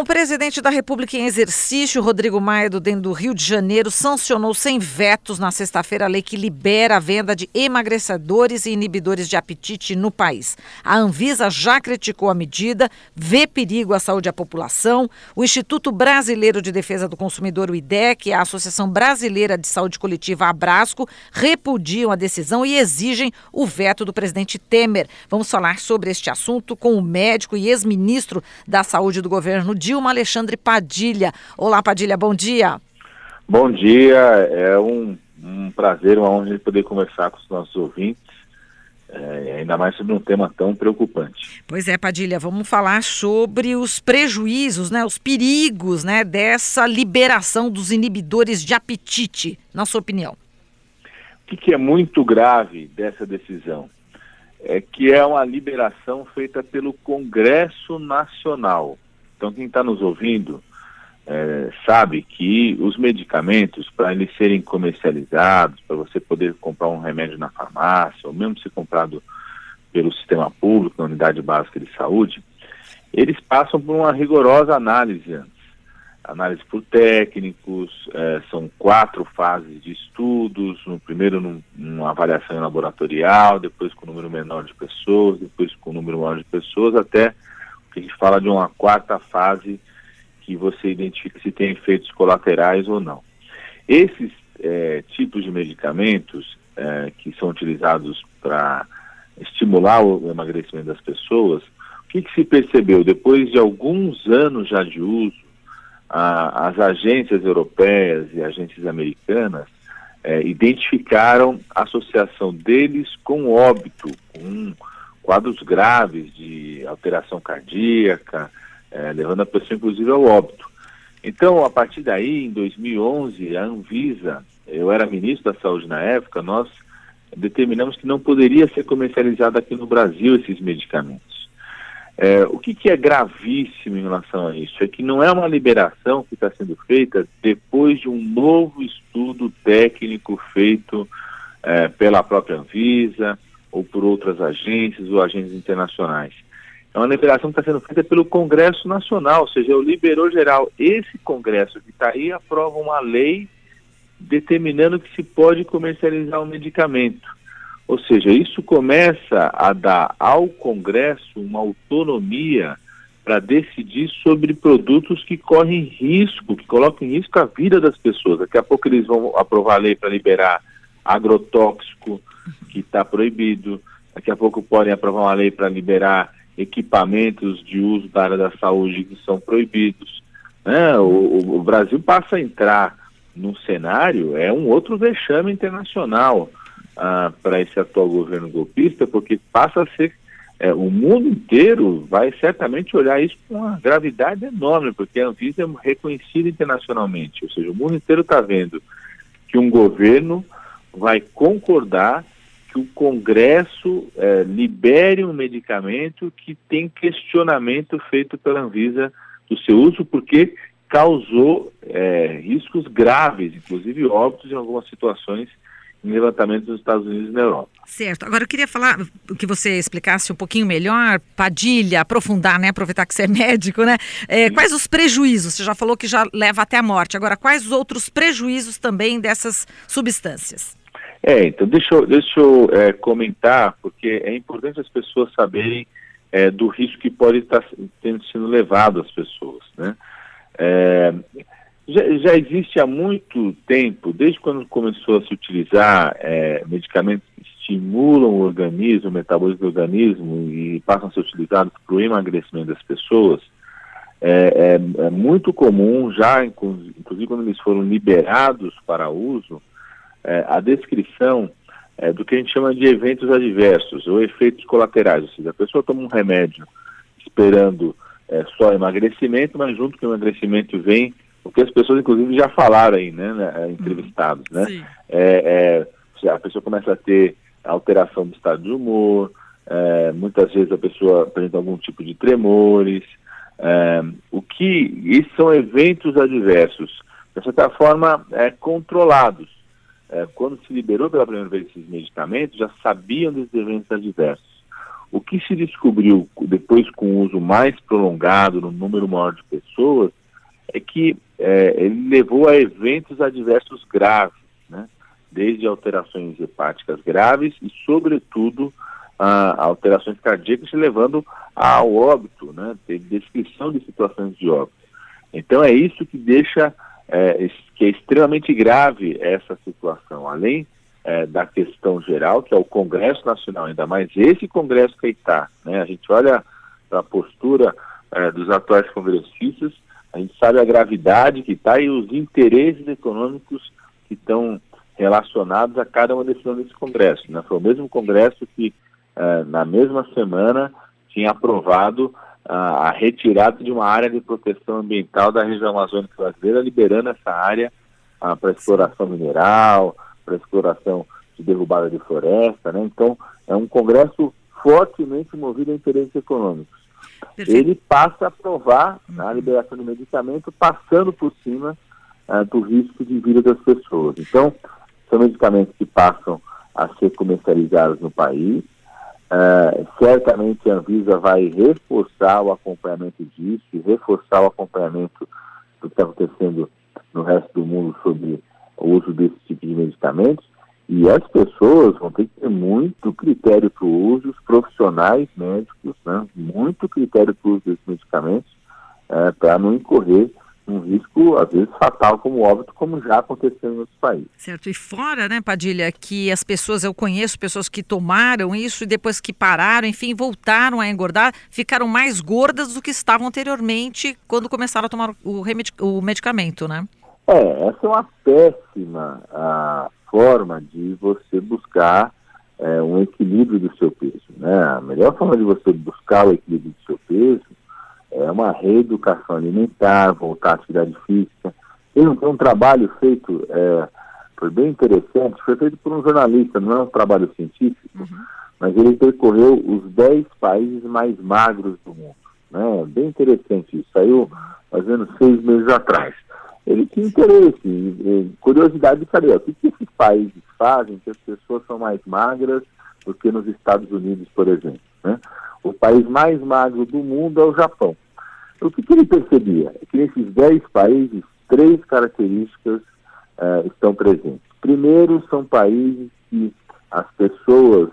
O presidente da República em exercício, Rodrigo Maia, do Rio de Janeiro, sancionou sem vetos na sexta-feira a lei que libera a venda de emagrecedores e inibidores de apetite no país. A Anvisa já criticou a medida, vê perigo à saúde da população. O Instituto Brasileiro de Defesa do Consumidor, o IDEC, e a Associação Brasileira de Saúde Coletiva, a Abrasco, repudiam a decisão e exigem o veto do presidente Temer. Vamos falar sobre este assunto com o médico e ex-ministro da Saúde do governo, Dilma, Alexandre Padilha. Olá, Padilha, bom dia. Bom dia, é um prazer, uma honra de poder conversar com os nossos ouvintes, ainda mais sobre um tema tão preocupante. Pois é, Padilha, vamos falar sobre os prejuízos, os perigos, dessa liberação dos inibidores de apetite, na sua opinião. O que é muito grave dessa decisão é que é uma liberação feita pelo Congresso Nacional. Então, quem está nos ouvindo sabe que os medicamentos, para eles serem comercializados, para você poder comprar um remédio na farmácia, ou mesmo ser comprado pelo sistema público, na unidade básica de saúde, eles passam por uma rigorosa análise antes. Análise por técnicos, são 4 fases de estudos, primeiro numa avaliação laboratorial, depois com um número menor de pessoas, depois com um número maior de pessoas, até que a gente fala de uma 4ª fase que você identifica se tem efeitos colaterais ou não. Esses tipos de medicamentos que são utilizados para estimular o emagrecimento das pessoas, o que se percebeu? Depois de alguns anos já de uso, as agências europeias e agências americanas identificaram a associação deles com óbito, com quadros graves de alteração cardíaca, levando a pessoa inclusive ao óbito. Então, a partir daí, em 2011, a Anvisa, eu era ministro da Saúde na época, nós determinamos que não poderia ser comercializado aqui no Brasil esses medicamentos. O que é gravíssimo em relação a isso? É que não é uma liberação que está sendo feita depois de um novo estudo técnico feito pela própria Anvisa, ou por outras agências ou agências internacionais. É uma liberação que está sendo feita pelo Congresso Nacional, ou seja, o liberou geral. Esse Congresso que está aí aprova uma lei determinando que se pode comercializar o medicamento. Ou seja, isso começa a dar ao Congresso uma autonomia para decidir sobre produtos que correm risco, que colocam em risco a vida das pessoas. Daqui a pouco eles vão aprovar a lei para liberar agrotóxico, que está proibido. Daqui a pouco podem aprovar uma lei para liberar equipamentos de uso da área da saúde que são proibidos. O Brasil passa a entrar num cenário, um outro vexame internacional para esse atual governo golpista, porque passa a ser, o mundo inteiro vai certamente olhar isso com uma gravidade enorme, porque a Anvisa é reconhecida internacionalmente, ou seja, o mundo inteiro está vendo que um governo vai concordar que o Congresso libere um medicamento que tem questionamento feito pela Anvisa do seu uso, porque causou riscos graves, inclusive óbitos em algumas situações em levantamentos nos Estados Unidos e na Europa. Certo. Agora eu queria falar, que você explicasse um pouquinho melhor, Padilha, aprofundar, aproveitar que você é médico, quais os prejuízos? Você já falou que já leva até a morte. Agora, quais os outros prejuízos também dessas substâncias? Então deixa eu comentar, porque é importante as pessoas saberem do risco que pode estar sendo levado às pessoas, Já existe há muito tempo, desde quando começou a se utilizar medicamentos que estimulam o organismo, o metabolismo do organismo e passam a ser utilizados para o emagrecimento das pessoas, é muito comum, já inclusive quando eles foram liberados para uso, a descrição do que a gente chama de eventos adversos ou efeitos colaterais, ou seja, a pessoa toma um remédio esperando só emagrecimento, mas junto com o emagrecimento vem o que as pessoas inclusive já falaram aí, entrevistados, a pessoa começa a ter alteração do estado de humor, muitas vezes a pessoa apresenta algum tipo de tremores, esses são eventos adversos, de certa forma controlados. Quando se liberou pela primeira vez esses medicamentos, já sabiam desses eventos adversos. O que se descobriu depois com o uso mais prolongado, no número maior de pessoas, é que ele levou a eventos adversos graves, né? Desde alterações hepáticas graves e, sobretudo, a alterações cardíacas, levando ao óbito, né? Teve descrição de situações de óbito. Então é isso que deixa, que é extremamente grave essa situação, além da questão geral, que é o Congresso Nacional, ainda mais esse Congresso que está, né? A gente olha para a postura dos atuais congressistas, a gente sabe a gravidade que está e os interesses econômicos que estão relacionados a cada uma decisão desse Congresso, né? Foi o mesmo Congresso que, na mesma semana, tinha aprovado a retirada de uma área de proteção ambiental da região amazônica brasileira, liberando essa área para exploração mineral, para exploração de derrubada de floresta, né? Então, é um Congresso fortemente movido a interesses econômicos. Perfeito. Ele passa a aprovar a liberação de medicamento, passando por cima do risco de vida das pessoas. Então, são medicamentos que passam a ser comercializados no país. Certamente a Anvisa vai reforçar o acompanhamento disso, reforçar o acompanhamento do que está acontecendo no resto do mundo sobre o uso desse tipo de medicamentos, e as pessoas vão ter que ter muito critério para o uso, os profissionais médicos, né, muito critério para o uso desses medicamentos, para não incorrer um risco, às vezes, fatal como óbito, como já aconteceu em outros países. Certo, e fora, né, Padilha, que as pessoas, eu conheço pessoas que tomaram isso e depois que pararam, enfim, voltaram a engordar, ficaram mais gordas do que estavam anteriormente quando começaram a tomar o medicamento, né? Essa é uma péssima forma de você buscar um equilíbrio do seu peso, né? A melhor forma de você buscar o equilíbrio do seu peso é uma reeducação alimentar, voltar à atividade física. Tem um trabalho feito, foi bem interessante, foi feito por um jornalista, não é um trabalho científico, mas ele percorreu os 10 países mais magros do mundo, né? Bem interessante isso, saiu mais ou menos 6 meses atrás. Ele tinha interesse, curiosidade de saber o que esses países fazem que as pessoas são mais magras do que nos Estados Unidos, por exemplo, né? O país mais magro do mundo é o Japão. O que ele percebia? É que nesses 10 países, 3 características estão presentes. Primeiro, são países que as pessoas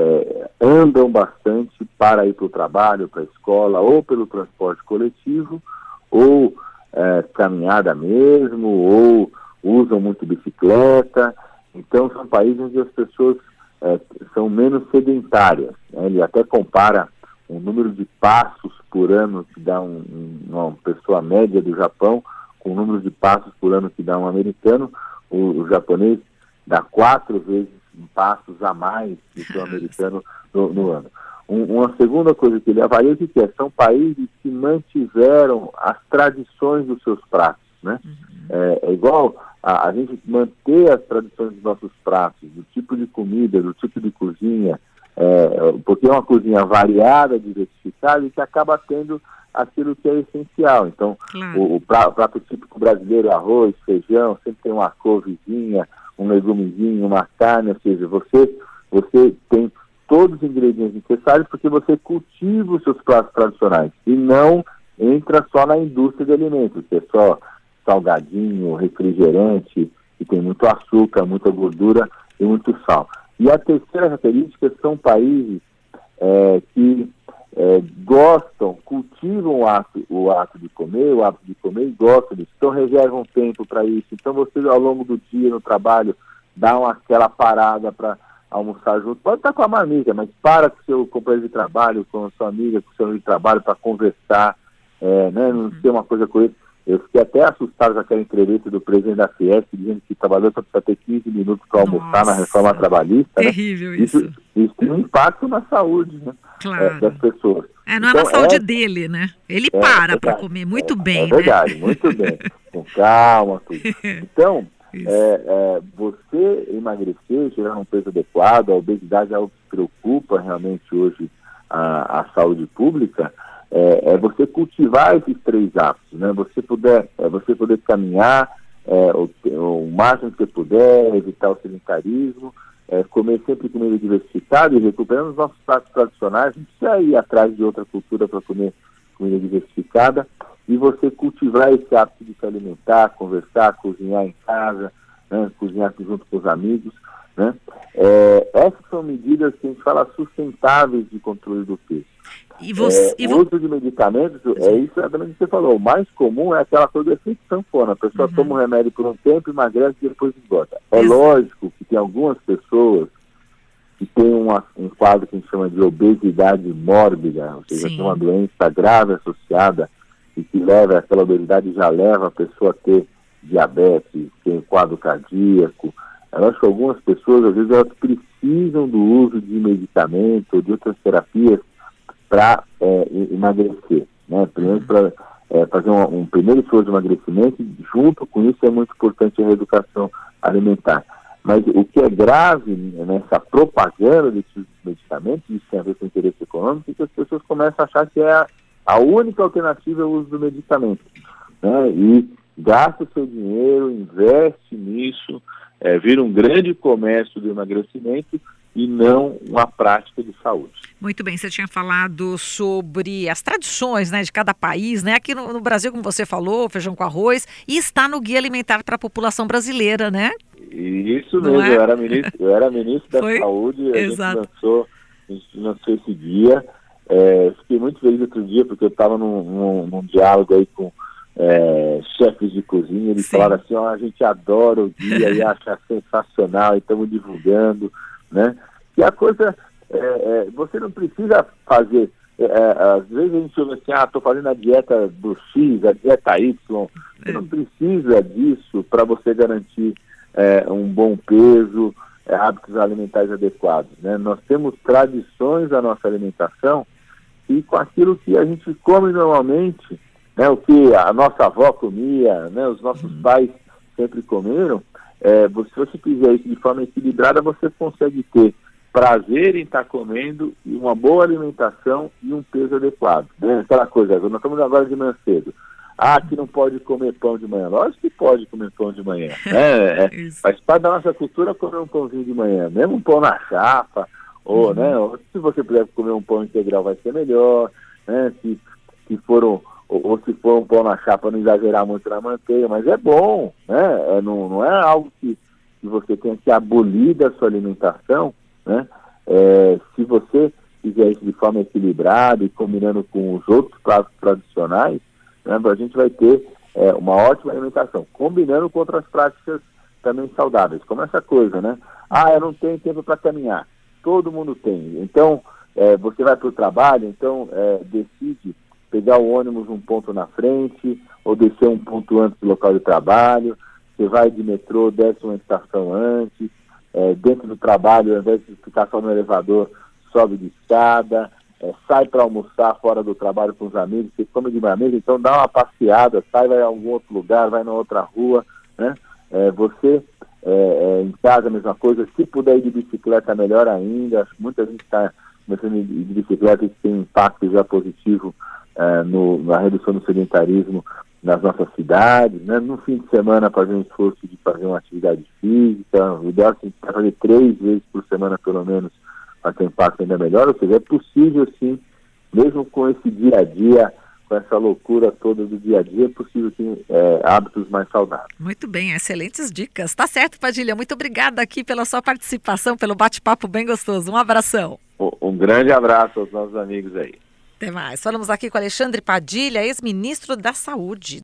andam bastante para ir para o trabalho, para a escola, ou pelo transporte coletivo, ou caminhada mesmo, ou usam muito bicicleta. Então são países onde as pessoas são menos sedentárias, né? Ele até compara o número de passos por ano que dá uma pessoa média do Japão com o número de passos por ano que dá um americano. O japonês dá 4 vezes passos a mais do que o americano no ano. Uma segunda coisa que ele avalia, que são países que mantiveram as tradições dos seus pratos, né? É igual a gente manter as tradições dos nossos pratos, do tipo de comida, do tipo de cozinha, porque é uma cozinha variada, diversificada e que acaba tendo aquilo que é essencial. Então, claro, o prato típico brasileiro, arroz, feijão, sempre tem uma couvezinha, um legumezinho, uma carne, ou seja, você tem todos os ingredientes necessários porque você cultiva os seus pratos tradicionais e não entra só na indústria de alimentos, que é só salgadinho, refrigerante, que tem muito açúcar, muita gordura e muito sal. E a terceira característica são países que gostam, cultivam o hábito de comer e gostam disso, então reservam tempo para isso. Então você, ao longo do dia no trabalho, dá aquela parada para almoçar junto, pode estar com a marmita, mas para com o seu companheiro de trabalho, com a sua amiga, com o seu amigo de trabalho para conversar, né? Não ser uma coisa com ele. Eu fiquei até assustado com aquela entrevista do presidente da Fiesp, dizendo que o trabalhador só precisa ter 15 minutos para almoçar na reforma trabalhista. Terrível, né? Isso tem um impacto na saúde, né? Claro. Das pessoas. Não é na saúde dele, né? Ele para comer muito bem, né? É verdade, muito bem. Com calma, tudo. Então, você emagrecer, chegar num peso adequado, a obesidade é algo que preocupa realmente hoje a saúde pública, você cultivar esses 3 hábitos, né? Você poder caminhar o máximo que você puder, evitar o sedentarismo, comer sempre comida diversificada e recuperando os nossos pratos tradicionais. Não precisa ir atrás de outra cultura para comer comida diversificada, e você cultivar esse hábito de se alimentar, conversar, cozinhar em casa, né, cozinhar junto com os amigos, né? Essas são medidas que a gente fala sustentáveis de controle do peso. O uso de medicamentos, é isso exatamente o que você falou. O mais comum é aquela coisa do efeito sanfona. A pessoa toma o remédio por um tempo, emagrece e depois engorda. É lógico que tem algumas pessoas que têm um quadro que a gente chama de obesidade mórbida, ou seja, tem uma doença grave associada e que leva, aquela obesidade já leva a pessoa a ter diabetes, tem quadro cardíaco. Eu acho que algumas pessoas, às vezes, elas precisam do uso de medicamento ou de outras terapias para emagrecer, né? Primeiro para fazer um primeiro esforço de emagrecimento, e junto com isso é muito importante a reeducação alimentar. Mas o que é grave nessa propaganda desses medicamentos, isso tem a ver com interesse econômico, é que as pessoas começam a achar que a única alternativa é o uso do medicamento, né? E gasta o seu dinheiro, investe nisso, vira um grande comércio do emagrecimento e não uma prática de saúde. Muito bem, você tinha falado sobre as tradições, né, de cada país, né? Aqui no Brasil, como você falou, feijão com arroz, e está no Guia Alimentar para a População Brasileira, né? Isso mesmo, eu era ministro da Saúde, a gente lançou esse guia. Fiquei muito feliz outro dia, porque eu estava num diálogo aí com chefes de cozinha, eles falaram assim, a gente adora o guia e acha sensacional, e estamos divulgando, né? E a coisa, você não precisa fazer, às vezes a gente ouve assim, estou fazendo a dieta do X, a dieta Y, você não precisa disso para você garantir um bom peso, hábitos alimentares adequados, né? Nós temos tradições da nossa alimentação, e com aquilo que a gente come normalmente, né, o que a nossa avó comia, né, os nossos pais sempre comeram, se você fizer isso de forma equilibrada, você consegue ter prazer em estar comendo, e uma boa alimentação e um peso adequado, né? Aquela coisa, nós estamos agora de manhã cedo. Que não pode comer pão de manhã. Lógico que pode comer pão de manhã, né? Faz parte da nossa cultura comer um pãozinho de manhã, mesmo um pão na chapa, ou, né, ou se você puder comer um pão integral vai ser melhor, né? Se for um pão na chapa, não exagerar muito na manteiga, mas é bom, né? Não é algo que você tenha que abolir da sua alimentação, né? Se você fizer isso de forma equilibrada e combinando com os outros pratos tradicionais, né, a gente vai ter uma ótima alimentação, combinando com outras práticas também saudáveis, como essa coisa, né? Eu não tenho tempo para caminhar. Todo mundo tem. Então, você vai para o trabalho, então decide pegar o ônibus um ponto na frente, ou descer um ponto antes do local de trabalho. Você vai de metrô, desce uma estação antes. Dentro do trabalho, ao invés de ficar só no elevador, sobe de escada. Sai para almoçar fora do trabalho com os amigos, você come de uma mesa, então dá uma passeada, vai a algum outro lugar, vai na outra rua, né? Você em casa a mesma coisa, se puder ir de bicicleta melhor ainda. Muita gente está começando a ir de bicicleta, e tem um impacto já positivo na redução do sedentarismo nas nossas cidades, né? No fim de semana fazer um esforço de fazer uma atividade física, o ideal é fazer 3 vezes por semana pelo menos, para ter um impacto ainda melhor. Ou seja, é possível sim, mesmo com esse dia a dia, com essa loucura toda do dia a dia, é possível ter hábitos mais saudáveis. Muito bem, excelentes dicas. Tá certo, Padilha. Muito obrigada aqui pela sua participação, pelo bate-papo bem gostoso. Um abração. Um grande abraço aos nossos amigos aí. Até mais. Falamos aqui com Alexandre Padilha, ex-ministro da Saúde.